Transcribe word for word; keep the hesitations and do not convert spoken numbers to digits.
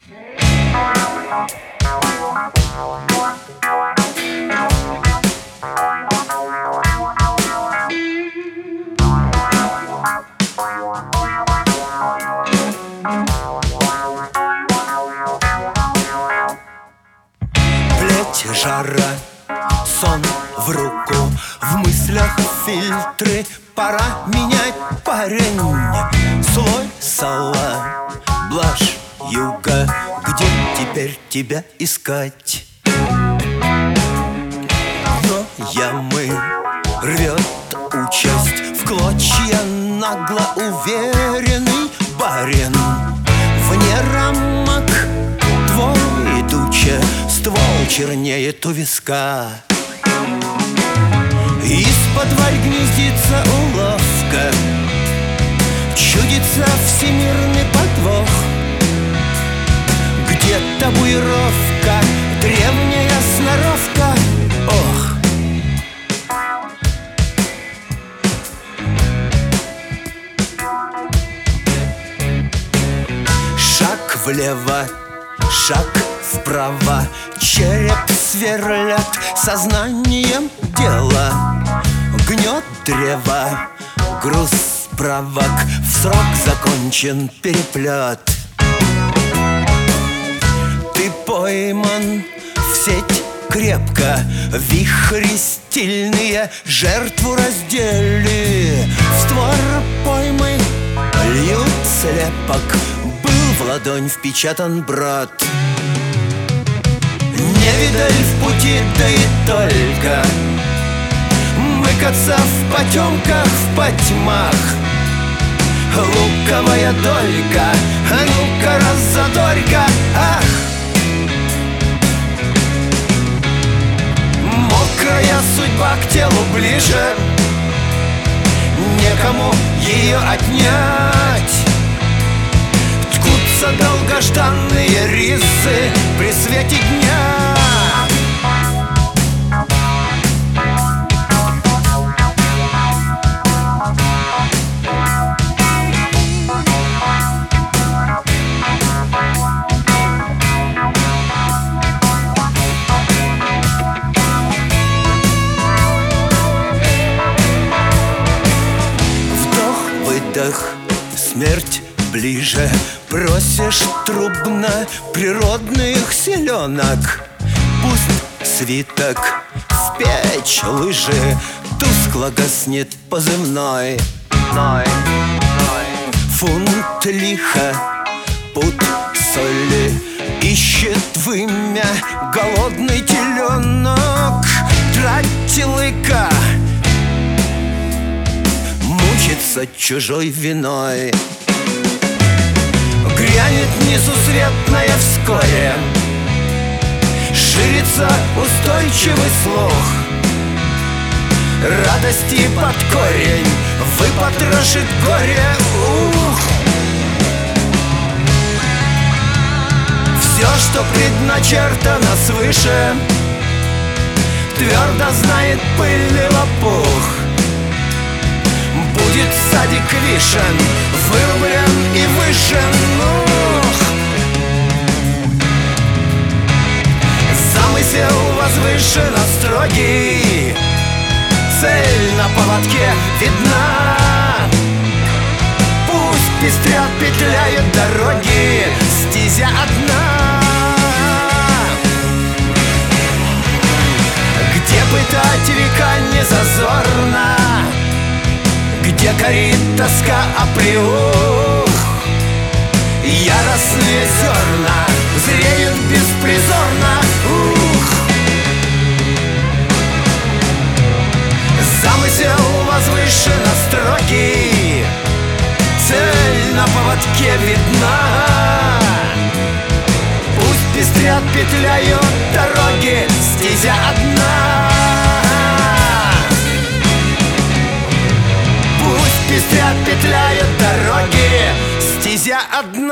Плеть жара, сон в руку, в мыслях фильтры, пора менять, парень. Слой сала, блажь юга, где теперь тебя искать? Но ямы рвет участь, в клочья нагло уверенный барин. Вне рамок твой туча, ствол чернеет у виска. Из-под варь гнездится уловка, чудится всемирный подвох. Где табуировка, древняя сноровка, ох. Шаг влево, шаг вправо, череп сверлят сознанием дела. Гнет древо, груз справок, в срок закончен переплет. Ты пойман в сеть крепко, вихри стильные жертву раздели. В створ поймы льют слепок, был в ладонь впечатан брод. Не видаль в пути, да и только мыкаться в потемках, в потьмах. Луковая долька, а ну-ка раззадорь-ка, ах! Мокрая судьба к телу ближе, некому ее отнять. Ткутся долгожданные рисы при свете дня. Смерть ближе, просишь трубно природных селенок. Пусть свиток в печь лыжи, тускло гаснет позывной. Фунт лиха, пуд соли, ищет вымя голодный теленок. Трать лыка, мучится чужой виной. Грянет несусветная вскоре, ширится устойчивый слух. Радости под корень выпотрошит горе. Ух! Все, что предначертано свыше, твердо знает пыль и лопух. Будет садик вишен, вырублен и вышен. Ух! Замысел возвышенно строгий, цель на поводке видна. Пусть пестрят, петляют дороги, стезя одна. Где пытать века не зазорно, где горит тоска оплеух. Яростные зерна зреют беспризорно. Ух! Замысел возвышенно строгий, цель на поводке видна. Пусть пестрят, петляют дороги, стезя одна. Пусть пестрят, петляют дороги, стезя одна.